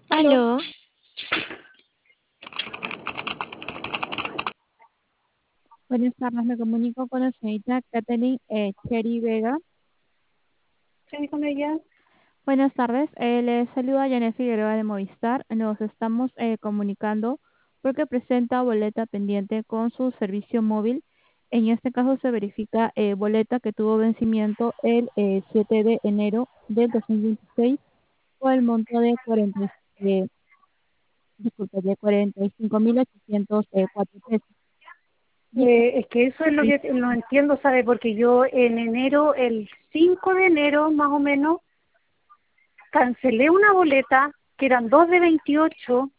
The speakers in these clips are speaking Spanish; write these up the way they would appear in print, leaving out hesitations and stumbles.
Aló, Aló, buenas tardes, me comunico con la señorita Catherine Cheri Vega. ¿sí con ella? Buenas tardes, le saluda Janet Figueroa de Movistar. Nos estamos comunicando porque presenta boleta pendiente con su servicio móvil. En este caso se verifica boleta que tuvo vencimiento el 7 de enero del 2026 por el monto de 45.804 pesos. Bien. Es que eso es lo que no entiendo, ¿sabe? Porque yo en enero, el 5 de enero más o menos, cancelé una boleta que eran dos de 28.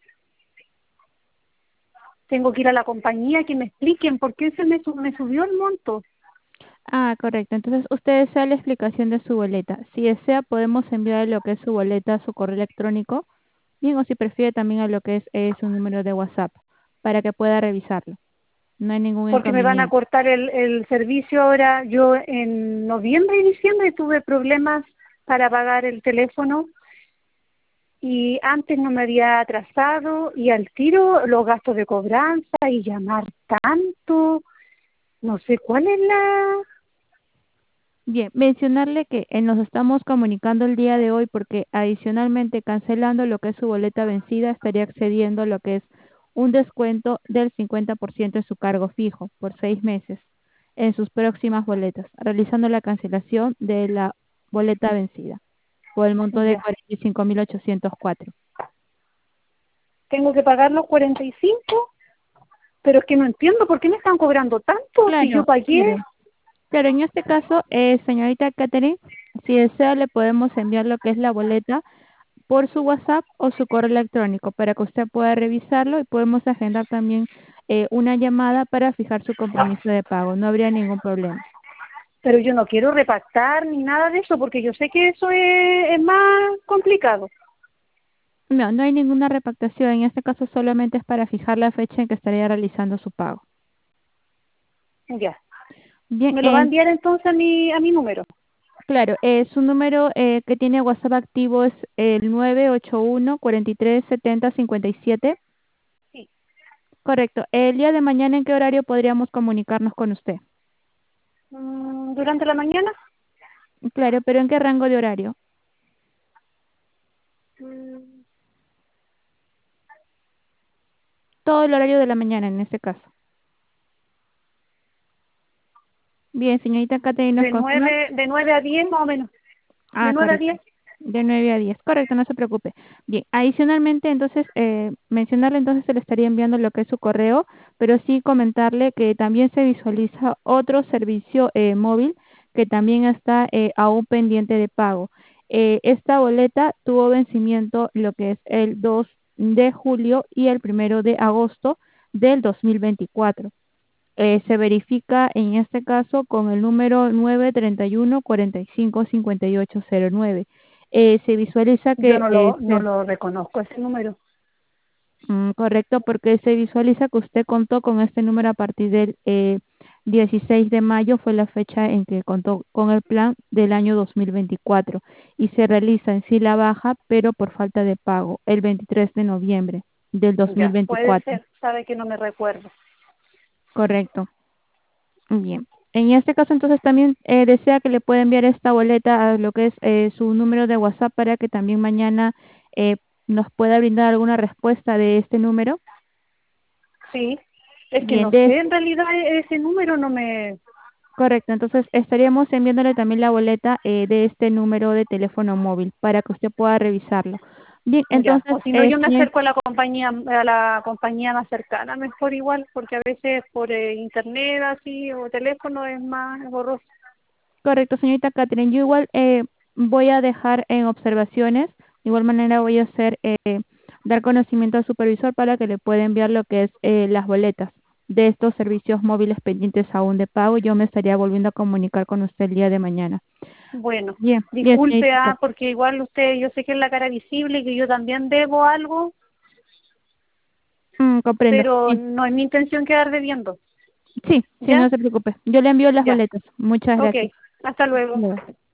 Tengo que ir a la compañía que me expliquen por qué me subió el monto. Ah, correcto. Entonces, usted desea la explicación de su boleta. Si desea, podemos enviar lo que es su boleta a su correo electrónico, bien, o si prefiere también a lo que es su número de WhatsApp, para que pueda revisarlo. No hay ningún Porque me van a inconveniente. cortar el servicio ahora. Yo en noviembre y diciembre tuve problemas para pagar el teléfono y antes no me había atrasado y al tiro los gastos de cobranza y llamar tanto, no sé cuál es la... Bien, mencionarle que nos estamos comunicando el día de hoy porque adicionalmente cancelando lo que es su boleta vencida estaría accediendo a lo que es un descuento del 50% en su cargo fijo por 6 meses en sus próximas boletas, realizando la cancelación de la boleta vencida por el monto de Ya, 45.804. tengo que pagar los 45, pero es que no entiendo por qué me están cobrando tanto si yo Claro, pagué. claro. Claro, en este caso, señorita Catherine, si desea le podemos enviar lo que es la boleta por su WhatsApp o su correo electrónico para que usted pueda revisarlo y podemos agendar también una llamada para fijar su compromiso de pago. No habría ningún problema. Pero yo no quiero repactar ni nada de eso porque yo sé que eso es más complicado. No, no hay ninguna repactación. En este caso solamente es para fijar la fecha en que estaría realizando su pago. Ya, Bien, me lo va a enviar entonces a mi número. claro, su número que tiene WhatsApp activo es el 981 43 70 57. Sí. Correcto. El día de mañana, ¿en qué horario podríamos comunicarnos con usted? Durante la mañana. Claro, pero ¿en qué rango de horario? Mm, Todo el horario de la mañana en este caso. Bien, señorita Catherine, ¿nos confirma? de 9 a 10 más o menos. De Ah, 9 a correcto. 10. De 9 a 10. Correcto, no se preocupe. Bien, adicionalmente, entonces, mencionarle entonces se le estaría enviando lo que es su correo, pero sí comentarle que también se visualiza otro servicio móvil que también está aún pendiente de pago. Esta boleta tuvo vencimiento lo que es el 2 de julio y el 1 de agosto del 2024. Se verifica en este caso con el número 931 45 5809. Se visualiza Yo que, no lo reconozco ese número. correcto, porque se visualiza que usted contó con este número a partir del 16 de mayo, fue la fecha en que contó con el plan del año 2024 y se realiza en sí la baja, pero por falta de pago, el 23 de noviembre del Ya, puede 2024. ser, sabe que no me recuerdo. Correcto. Bien. En este caso, entonces, también desea que le pueda enviar esta boleta a lo que es su número de WhatsApp para que también mañana eh, nos pueda brindar alguna respuesta de este número. Sí, es que Bien, no sé, en realidad ese número no me... correcto. Entonces, estaríamos enviándole también la boleta de este número de teléfono móvil para que usted pueda revisarlo. Bien, Ya, entonces, o si no yo me señor- acerco a la compañía más cercana, mejor igual, porque a veces por internet así o teléfono es más borroso. correcto, señorita Catherine. Yo igual voy a dejar en observaciones, de igual manera voy a hacer dar conocimiento al supervisor para que le pueda enviar lo que es las boletas de estos servicios móviles pendientes aún de pago. Yo me estaría volviendo a comunicar con usted el día de mañana. Bueno, Bien, bien, disculpe, señorita Cat- porque igual usted, yo sé que es la cara visible y que yo también debo algo, comprendo. pero Bien. no es mi intención quedar debiendo. Sí, sí, ¿Ya? no se preocupe. Yo le envío las Ya. boletas. Muchas Ok, gracias. hasta Hasta luego. luego.